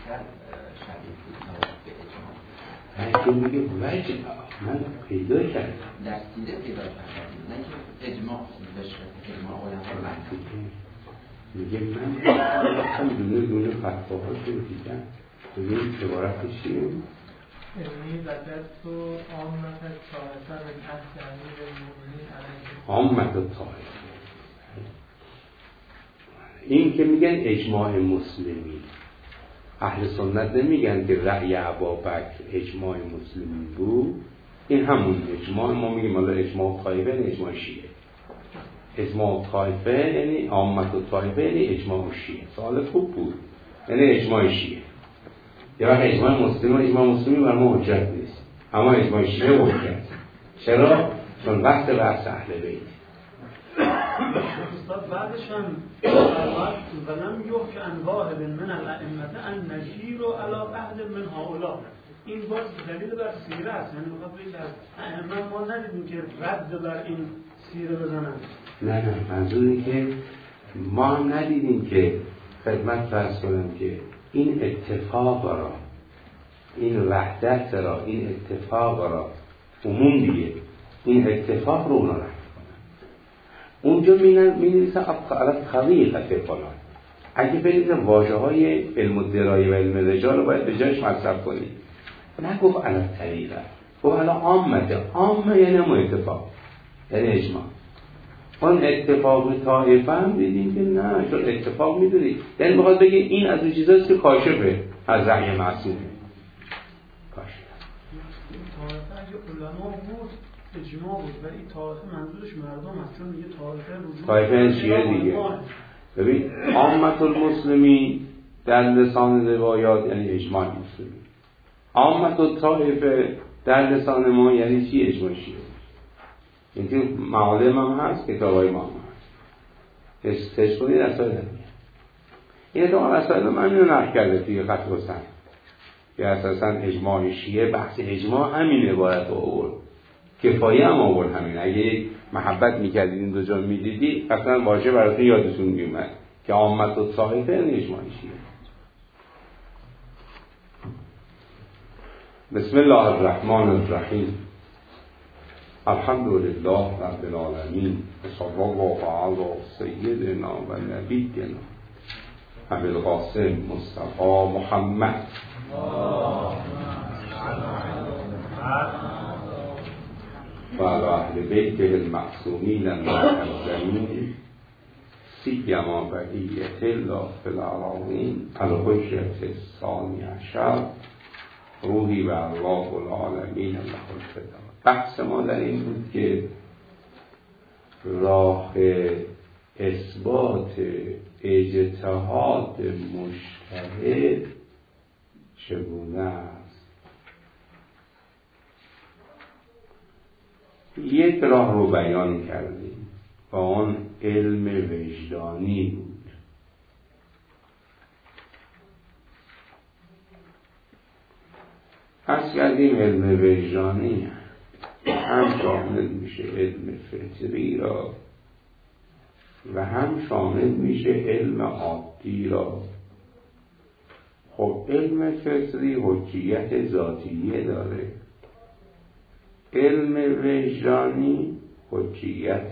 بیشتر شدید بود نسبت به اجماع. اگه میگه وجه من پیدا کردم در سیره پیدا کردم، نه که اجماع بشه اجماع علما میگه من هم دونه فتواهاش رو دیدم. بگه این عبارتش چیه؟ انی وجدت عامة الطائفة من عهد امیر المؤمنین علیه عامة الطائفه. این که میگن اجماع مسلمی، اهل سنت نمیگن که رأی ابابکر اجماع مسلمی بود. این همون اجماع ما میگیم حالا اجماع طائفه یعنی اجماع شیعه. اجماع طائفه یعنی عامة الطائفه یعنی اجماع شیعه. سوال خوب بود. یعنی اجماع شیعه. یا وقت اجماع مسلمی بر ما حجت نیست، اما اجماع شیعه حجت. چرا؟ چون وقت بحث اهل بیت. استاد بعدش هم ولم یحک عن واحد من الائمه ان نشیر علی احد من هؤلاء. این باز دلیل بر سیره است، یعنی میخواد بگه ائمه ما ندیدیم که رد بر این سیره بزنن. نه منظوری که ما هم ندیدیم که خدمت فرض کنم که این اتفاق را، این وحدت را، این اتفاق را عموم دیگه این اتفاق رو اونا رد کنن. اونجا می-نویسن على طریقت فلان. اگه برید واژه های علم الدرایه و علم رجال رو باید به جایش مصرف کنید. نگفت على طریقت، گفت على عامه یعنی همون اتفاق، یعنی اجماع. اون اتفاق طائفه هم دیدیم که نه، چون اتفاق میدونید یعنی میخواد بگه این از اون چیزاست که کاشفه از رأی معصومه. کاشف طائفه اگه علما بود اجماع بود، ولی طائفه منظورش مردم است، چون میگه طائفه رجوع طائفه چیه دیگه؟ ببین عامة المسلمین در لسان روایات یعنی اجماع مسلمین. عامة الطائفه در لسان ما یعنی چی؟ اجماع شیعه. این که معالم هم هست، کتابای ما هم هست. استش کنید رسائل هم میاد. این اتفاق رسائل من اینو نقل کرده توی خط و سن که اساسا اجماع شیعه، بحث اجماع همین عبارت رو آورد. کفایه هم آورد همین. اگه محبت میکردید این دو جا میدیدی اصلا واژه براتون یادتون میومد که عامة الطائفه یعنی اجماع شیعه. بسم الله الرحمن الرحیم. الحمد لله رب العالمین و صلی الله علی سیدنا و نبینا ابی القاسم مصطفی محمد و علی اهل بیته المعصومین المعصومین سیما بقیة الله فی العالمین الحجة الثانی عشر روحی و الله العالمین الله الفدا. بحث ما در این بود که راه اثبات اجتهاد مجتهد چگونه است. یک راه رو بیان کردیم و آن علم وجدانی بود. پس کردیم علم وجدانی هم شامل میشه علم فطری را و هم شامل میشه علم عادی را. خب علم فطری حجیت ذاتیه داره، علم وجدانی حجیت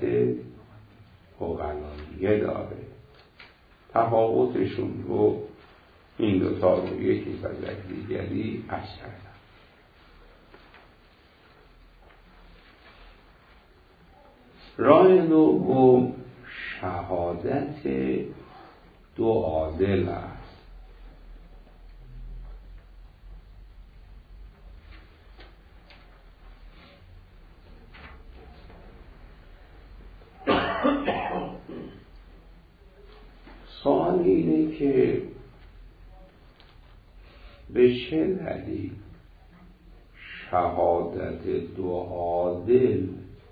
عقلانیه داره. تفاوتشون رو این دوتا رو یکی فضل دیگری عرض کردم. راه دوم شهادت دو عادل است. سوال اینه که به چه دلیل شهادت دو عادل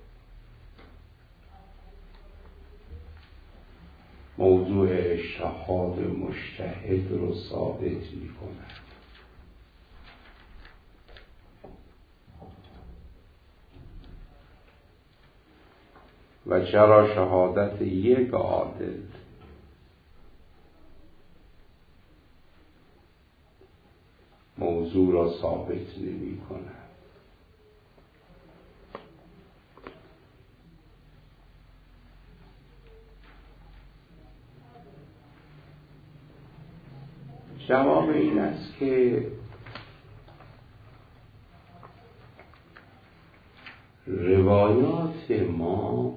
موضوع اجتهاد مجتهد رو ثابت می کند؟ و چرا شهادت یک عادل موضوع را ثابت نمی کند. جواب این است که روایات ما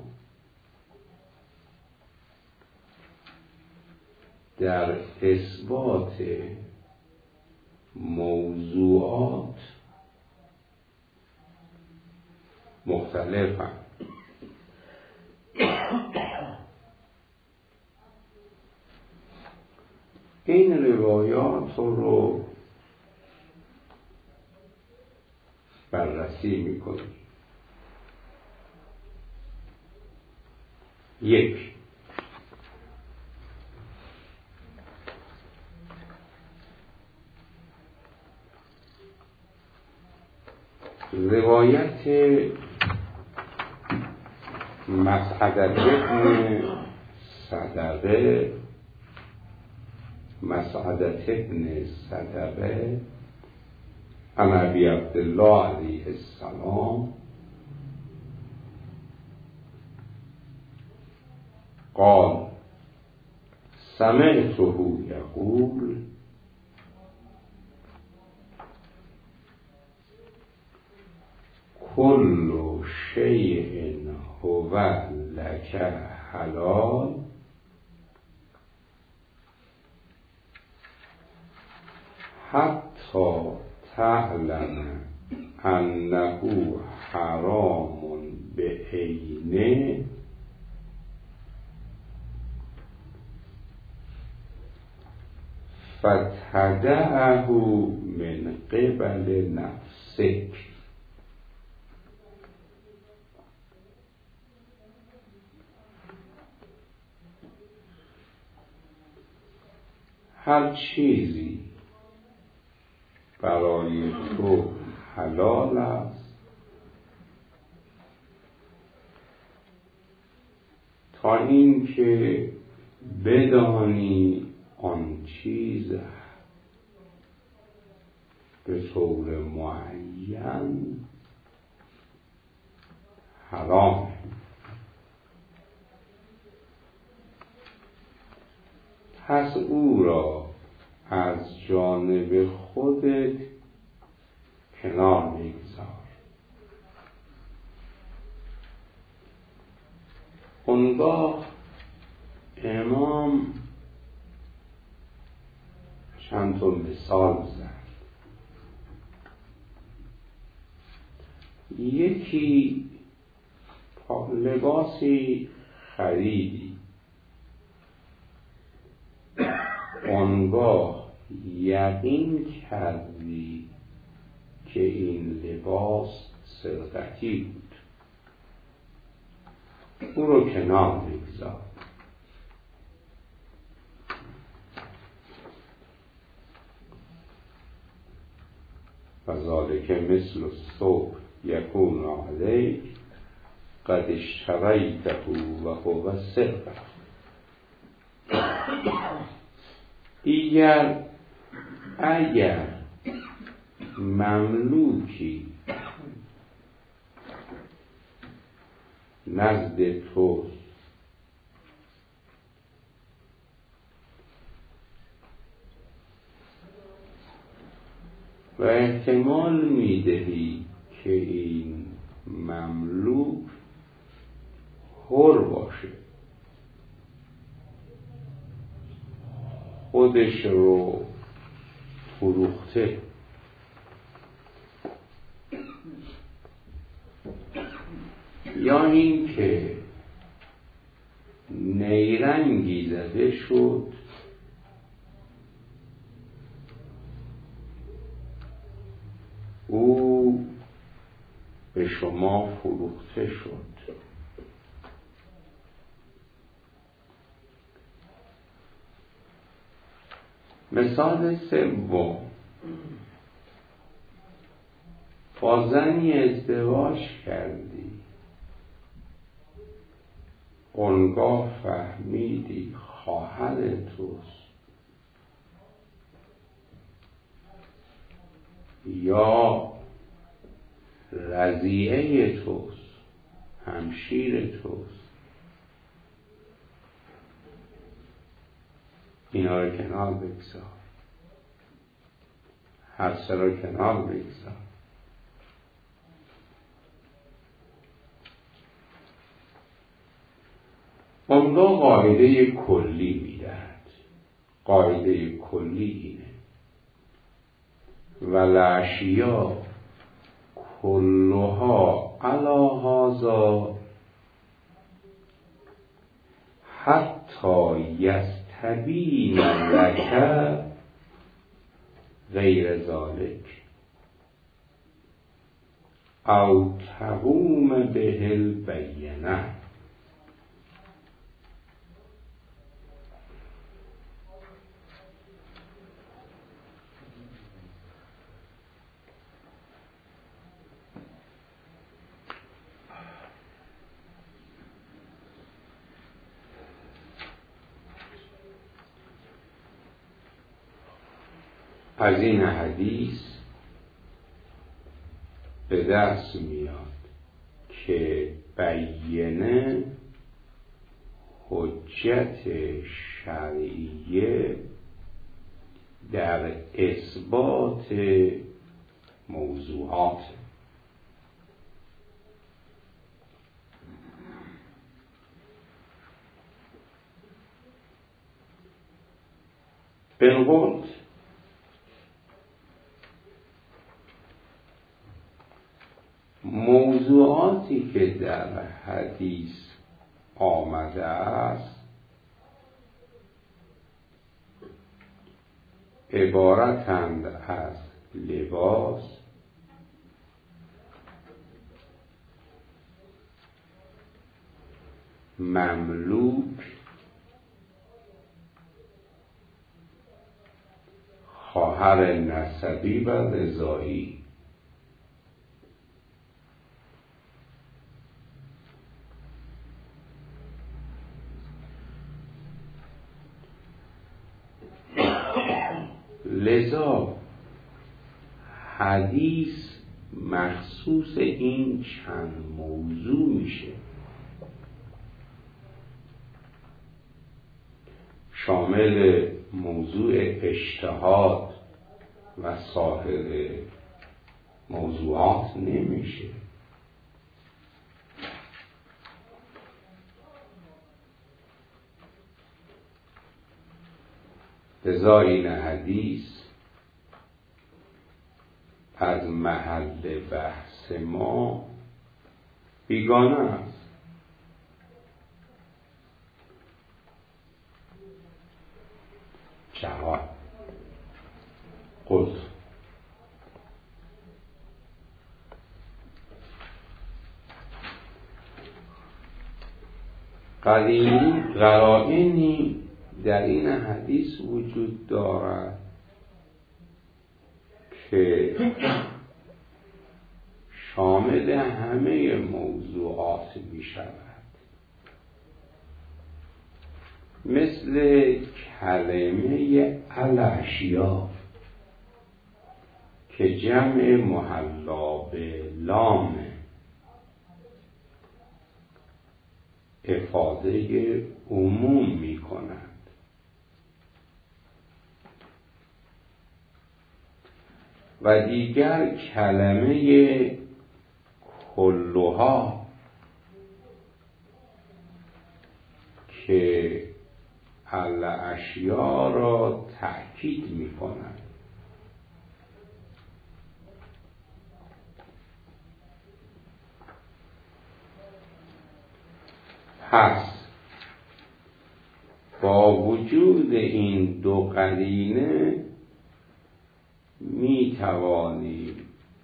در اثبات موضوعات مختلفند. این روایات رو بررسی میکنیم. یک، روایت مسعدة بن صدقه عن ابی عبدالله علیه السلام قال سمعته یقول كل شيء هو لك حلال حتى تعلم أنه حرام بعينه فتدعه من قبل نفسك. هر چیزی برای تو حلال است تا اینکه بدانی آن چیز به طور معین حرام، پس او را از جانب خودت کنار میگذار. اونگاه امام چند تا مثال زد. یکی لباسی خریدی، آنگاه یقین کردی که این لباس سرقتی بود، او رو کنار بگذار. فذلک مثل الثوب یکون علیک قد اشتریته و هو سرقه. دیگر اگر مملوکی نزد تو و احتمال میدهی که این مملوک حر باشه، خودش رو فروخته، یا این که نیرنگی زده شد او به شما فروخته شد. مثال سوم، با زنی ازدواج کردی، آنگاه فهمیدی خواهر توست، یا رضیعه توست، همشیر توست، اینا رو کنار بگذار، حسه رو کنار بگذار. اونجا قاعده کلی میدهد. قاعده کلی اینه: والاشیاء کلها علی هذا حتی یستبین لک غیر ذلک او تقوم به البینه. از این حدیث به دست میاد که بینه حجت شرعیه در اثبات موضوعات. بالقول موضوعاتی که در حدیث آمده است عبارتند از لباس، مملوک، خواهر نسبی و رضایی. لذا حدیث مخصوص این چند موضوع میشه، شامل موضوع اجتهاد و سایر موضوعات نمیشه. لذا این حدیث از محل بحث ما بیگانه است. جواب قلت قرائنی در این حدیث وجود دارد که شامل همه موضوعات می شود، مثل کلمه الاشیاء که جمع محلا به لام افاده عموم می کند و دیگر کلمه کلها که الاشیاء را تأکید می کند. پس با وجود این دو قرینه می توانیم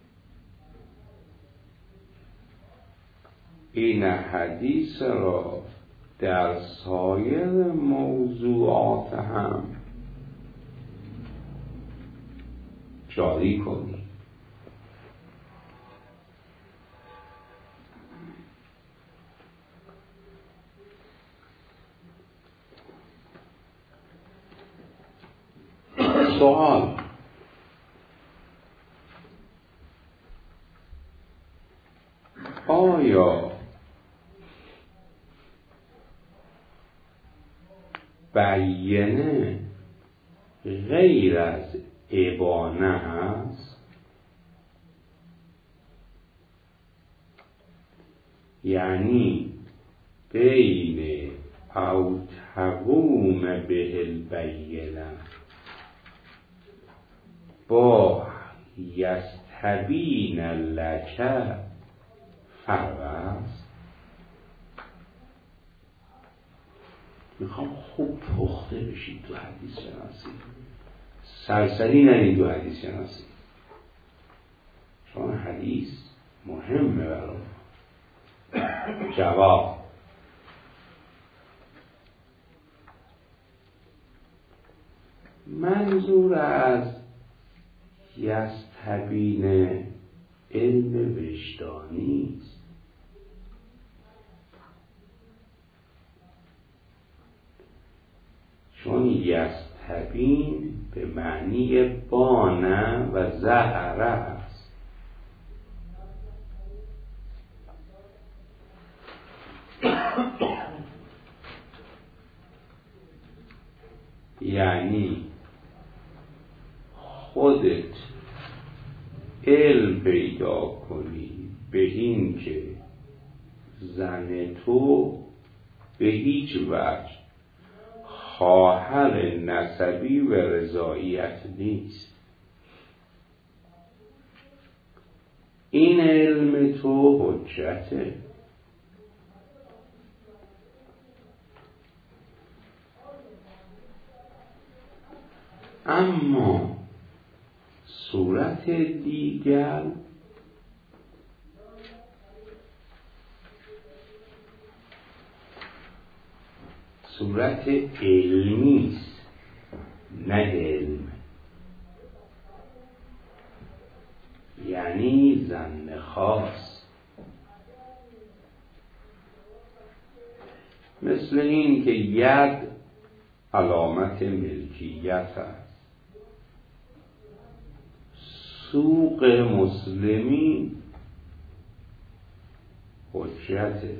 این حدیث را در سایر موضوعات هم جاری کنیم. سوال: آیا بیینه غیر از ابانه است؟ یعنی بین او تقوم به البینه با یستبین لک فرق است. میخوام خوب پخته بشید تو حدیث شناسی، سرسری نرید تو حدیث شناسی، چون حدیث مهمه برای جواب. منظور از یستبین علم وجدانی است. چون یستبین به معنی بانه و ظهره است. یعنی خودت علم پیدا کنی به این که زن تو به هیچ وجه خواهر نسبی و رضاییت نیست. این علم تو حجته. اما صورت دیگر صورت علمی است، نه علم. یعنی ظن خاص، مثل این که ید علامت ملکیت است. سوق مسلمی حجته.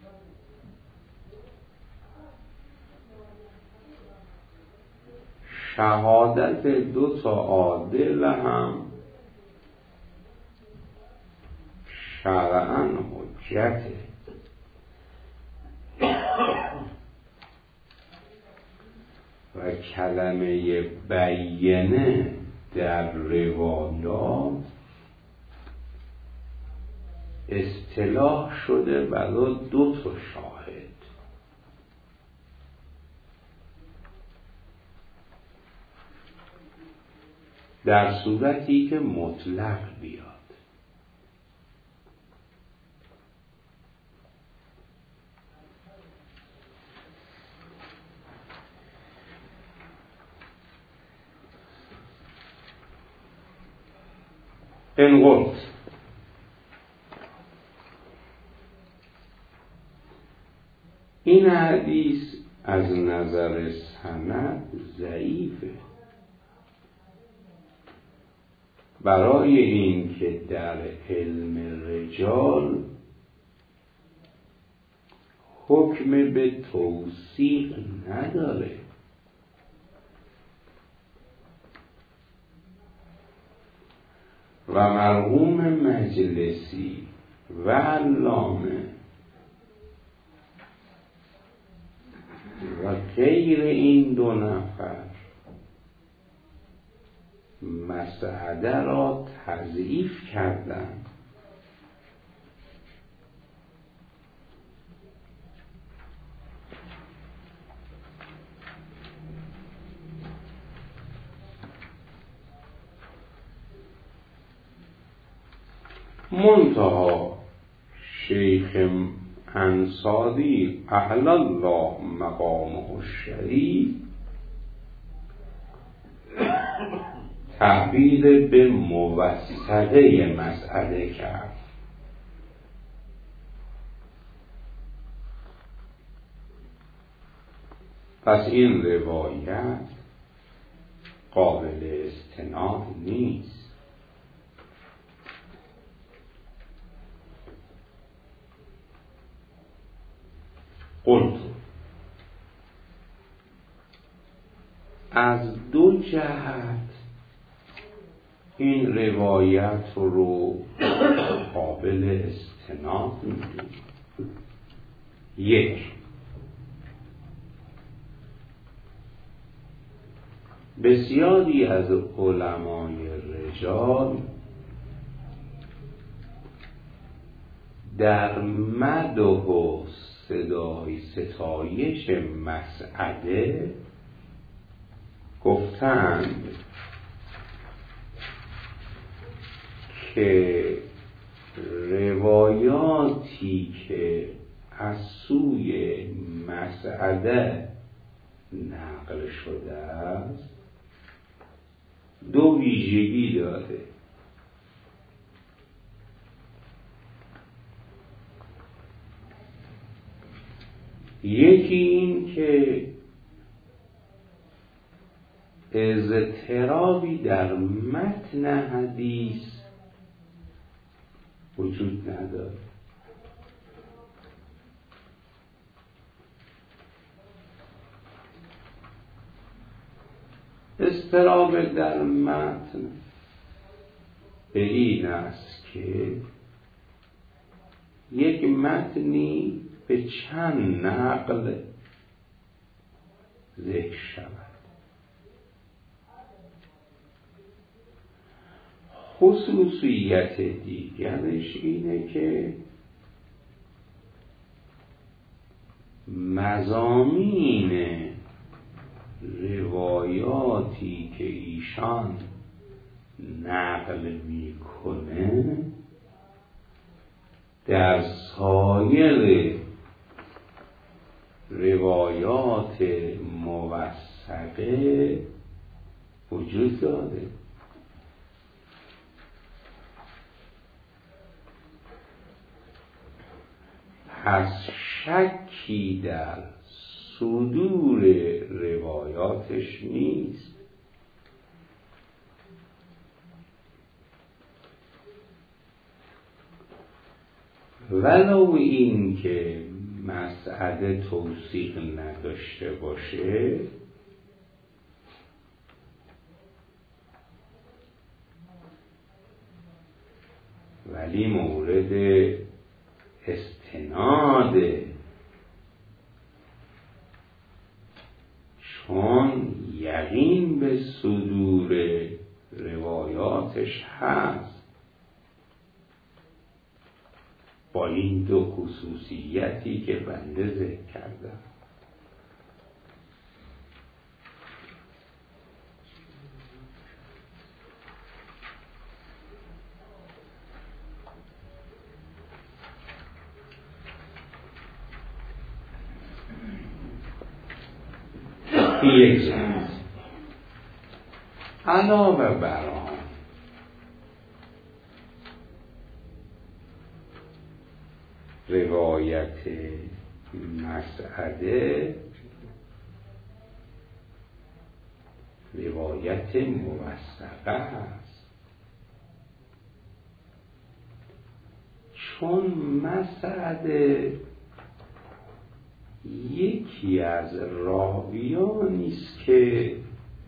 شهادت 2 عادل هم شرعاً حجته. و کلمه بیینه در روایات اصطلاح شده برای 2 شاهد. در صورتی که مطلق بیاد. این قلت این حدیث از نظر سند ضعیفه، برای این که در علم رجال حکم به توثیق نداره. و مرحوم مجلسی و علامه و غیر این 2 نفر مسعده را تضعیف کردند. منتها شیخ انصاری اعلی الله مقامه الشریف تعبیر به موثقه مسئله کرد. پس این روایت قابل استناد نیست. دو جهت این روایت رو قابل استناد می‌دونیم. یک، بسیاری از علمای رجال در مدح و ستایش مسعده گفتند که روایاتی که از سوی مسعده نقل شده است دو ویژگی داره. یکی این که اضطرابی در متن حدیث وجود نداره. اضطراب در متن به این است که یک متنی به چند نقل ذکر شود. خصوصیت دیگرش اینه که مضامین روایاتی که ایشان نقل میکنه در سایر روایات موثقه وجود داره. پس شکی در صدور روایاتش نیست. ولو این که مسعده توثیق نداشته باشه ولی مورد استناده، چون یقین به صدور روایاتش هست با این دو خصوصیتی که بنده ذکر کردم. یک جنس علاوه بر آن روایت مسعده روایت موثقه است، چون مسعده یکی از راویانی است که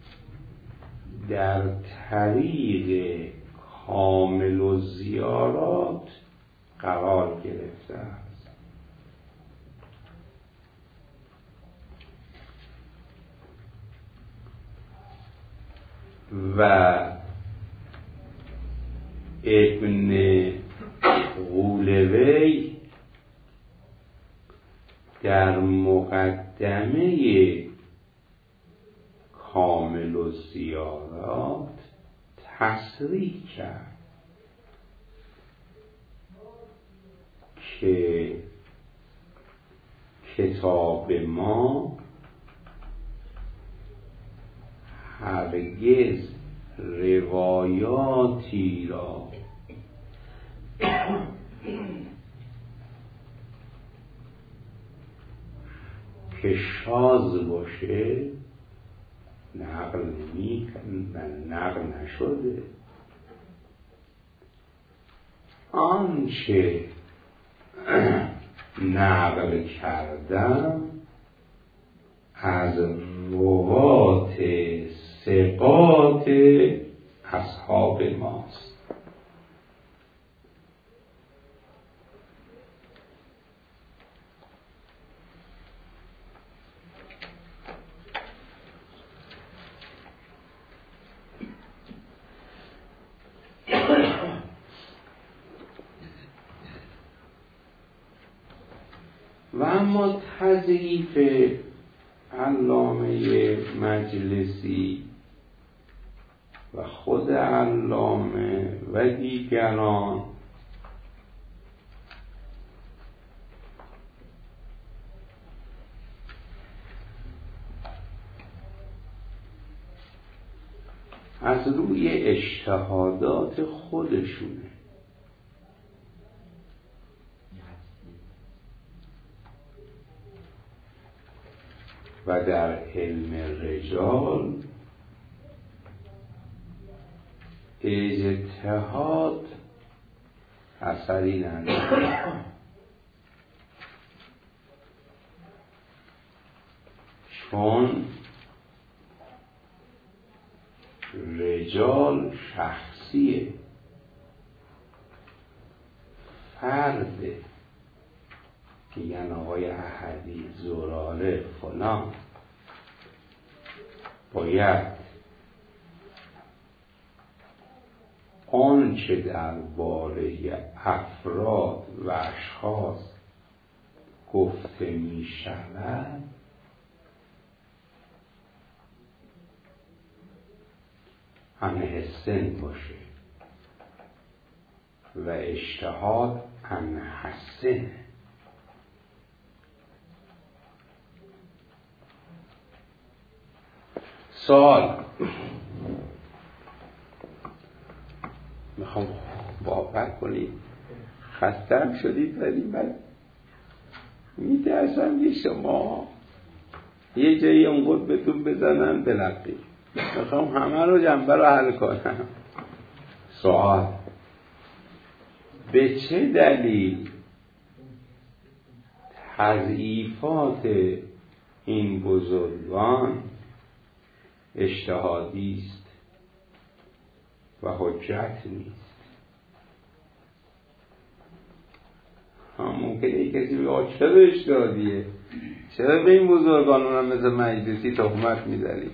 در طریق کامل الزیارات قرار گرفته است و ابن غولوی در مقدمه کامل الزیارات تصریح کرد که کتاب ما هرگز روایاتی را که شاذ باشه نقل نشده. آنچه نقل کردم از روات ثقات اصحاب ماست. و اما تضعیف علامه مجلسی و خود علامه و دیگران از روی اجتهادات خودشونه و در علم رجال اجتهاد اثری نداره، چون رجال شخصیه، فرده، میگن آقای احدی، زراره، فلان، باید آنچه درباره افراد و اشخاص گفته می شود همه سن باشه و اجتهاد همه حسنه. سوال میخوام باور کنید خستم شدید، ولی من میترسم که شما یه جایی اون قطبتون بزنن بلقید. میخوام همه رو جنبه رو حل کنم. سوال: به چه دلیل تضعیفات این بزرگان اجتهادی است و حجت نیست؟ ممکنه کسی بگه چرا اجتهادیه؟ چرا به این بزرگان هم مثل مجلسی تهمت می‌زنید؟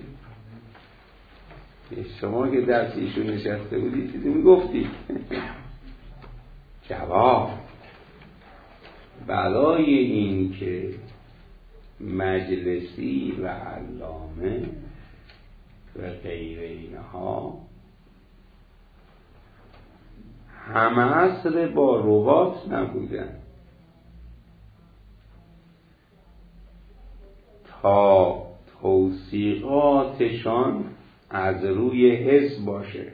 شما که درس ایشون نشسته بودید چیزی میگفتید. جواب: برای این که مجلسی و علامه و غیر اینها همه عصر با رباط نبودن تا توصیقاتشان از روی حس باشه.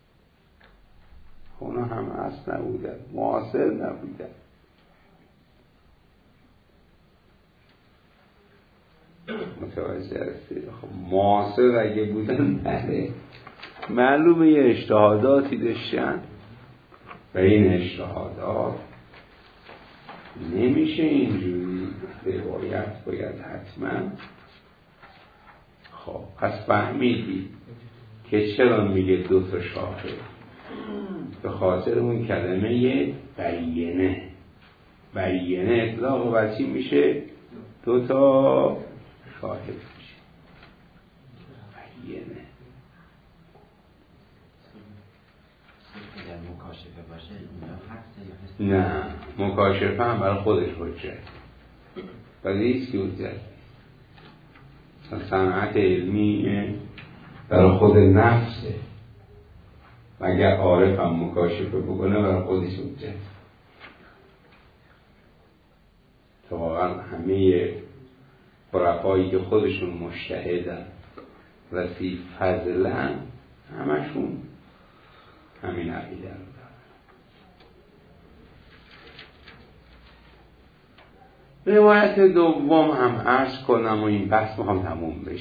اونا همه عصر نبودن، معاصر نبودن. متوجه هستید؟ خب معاصر اگه بودن بله معلومه یه اجتهاداتی داشتن و این اجتهادات نمیشه اینجوری باید حتما. خب پس فهمیدی که چرا میگه دو تا شاهد؟ به خاطر اون کلمه بیینه اطلاق و چی میشه؟ دو تا شاهد میشه. بیینه مکاشفه باشه نه، مکاشفه هم برای خودش حجت، ولی هیچ که حجت صنعت علمی برای خود نفسه و اگر عارف هم مکاشفه بکنه برای خودش حجت. تا واقعا همه عرفایی که خودشون مجتهدن و فی فضلن همشون همین عقیده رو دارن. روایت دوم هم عرض کنم و این بحث میخوام تموم بشه. اگه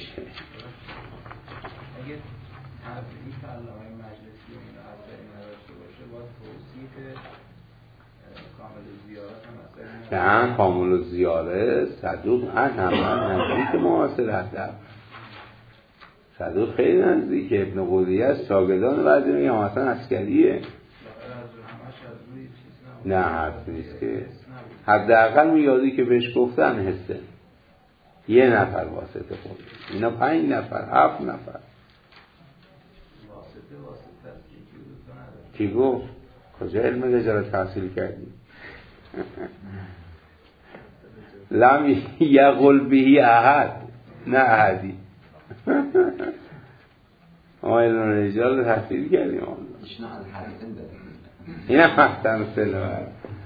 تبریک علامه مجلسی و این اثری نداشته باشه با توصیف کامل زیارت هم اثری نه، کامل زیاره صدوق هم نزدیک معاصر هستن، صدوق خیلی نزدیک ابن قودیه است، شاگردان بعضی میگن حسن عسکریه. نه حرف نیست که حداقل میادی که بهش گفتن حسه یه نفر واسطه خود، اینا 5 نفر 7 نفر. کی گفت؟ کجا علم رجالت تحصیل کردی؟ لم یقل بهی احد، نه احدی. ما علم رجال تحصیل کردیم. این هم احسن سلوه.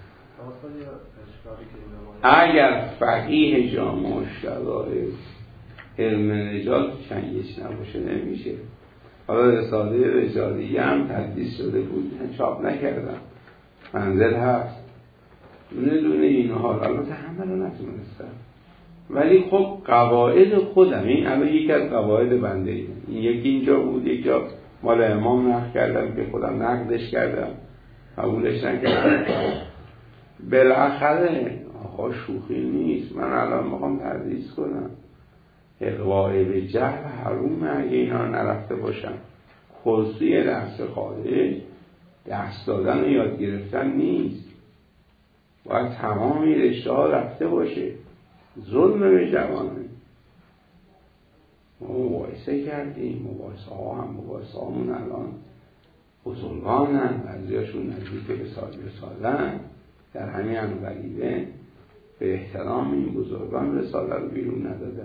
اگر فقیه جامع شرایط علم رجال چنگش نباشه نمیشه. حالا رساله رجالیه هم تدریس شده بود، چاپ نکردم، منزل هست دونه دونه اینها، البته همه رو نتونستم، ولی خب قواعد خودم، این الان یکی از قواعد بنده این یکی اینجا بود، یک جا مال امام نقل کردم که خودم نقدش کردم قبولش نکردم. بالاخره آقا شوخی نیست، من الان میخوام تدریس کنم، قواعد جهل حرومه اگه اینا نرفته باشم. خصوصی درس خارج درس دادن و یاد گرفتن نیست، باید تمامی رشته ها رفته باشه. ظلم به جوانه. ما مباحثه کردیم، مباحثه هامون الان بزرگانن، بعضیاشون نزدیک به رسالن، در همین انوریه به احترام این بزرگان رساله رو بیرون ندادن.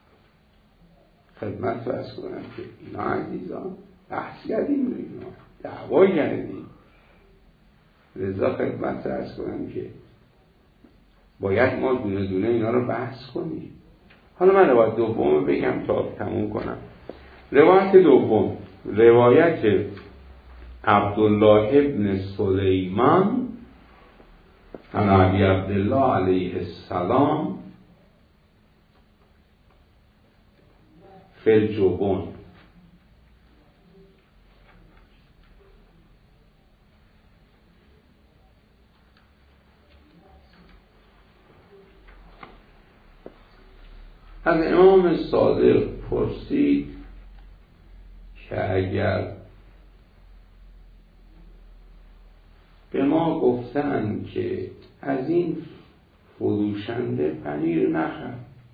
خدمت فرض کنم که اینا عزیزان بحث کردیم رو اینا، دعوا کردیم، لذا خدمت فرض کنم که باید ما دونه دونه اینا رو بحث کنیم. حالا من روایت دوم بگم تا تموم کنم. روایت دوم روایت عبدالله ابن سلیمان عن ابی عبدالله علیه السلام فی الجبن. از امام صادق پرسید که اگر به ما گفتن که از این فروشنده پنیر نخر،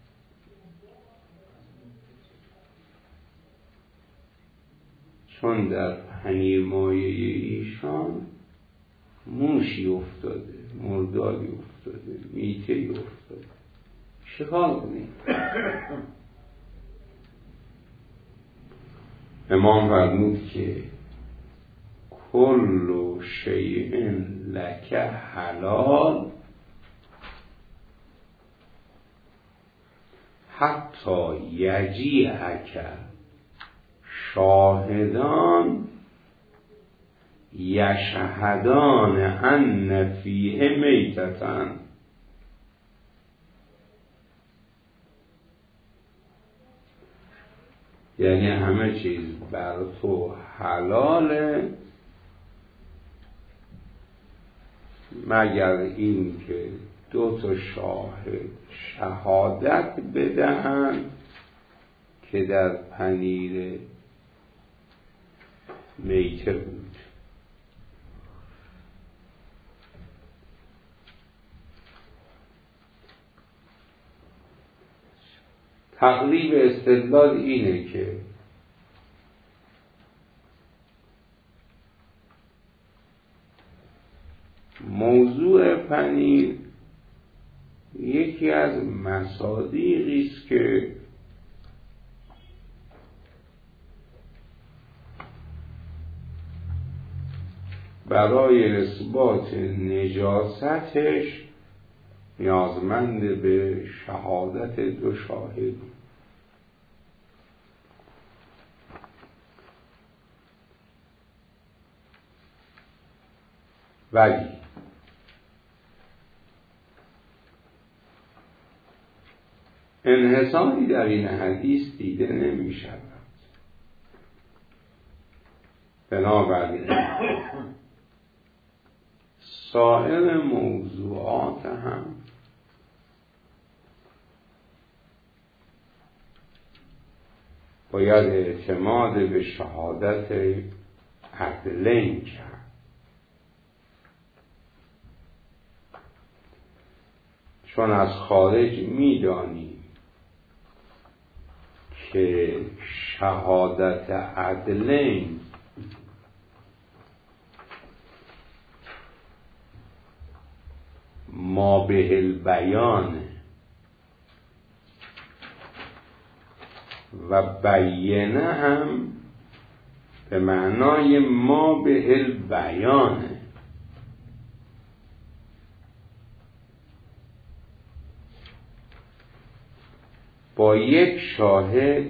چون در پنیر مایه ایشان موشی افتاده، مرداری افتاده، میتهی افتاده، چیکار کنیم؟ امام فرمود که کل شیء لک حلال حتی یجیعک شاهدان یشهدان ان فیه میتتن. یعنی همه چیز بر تو حلاله مگر این که 2 شاهد شهادت بدهند که در پنیر میته بود. تقریب استدلال اینه که موضوع پنیر یکی از مصادیقی است که برای اثبات نجاستش نیازمند به شهادت 2 شاهد. ولی انحصاری در این حدیث دیده نمی شود. بنابراین سایر موضوعات هم باید اعتماد به شهادت عدلین کرد. چون از خارج می‌دانیم که شهادت عدلین ما به البیان و بینه هم به معنای ما به البیان. با یک شاهد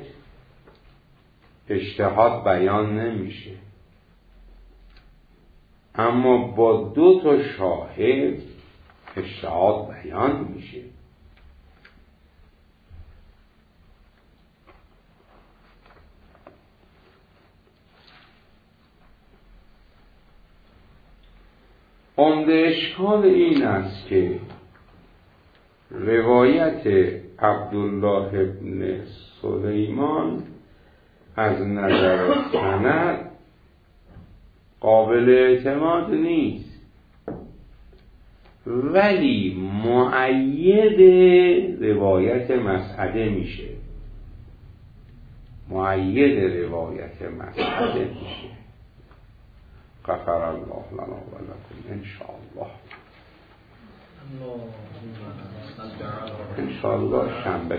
اجتهاد بیان نمیشه، اما با 2 تا شاهد اجتهاد بیان میشه. عمده اشکال این است که روایت عبدالله ابن سلیمان از نظر سند قابل اعتماد نیست، ولی مؤید روایت مسعده میشه. مؤید روایت مسعده میشه. غفر الله لنا و لکم ان شاء الله. ان شاء الله شنبه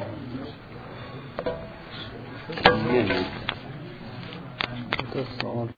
خدمت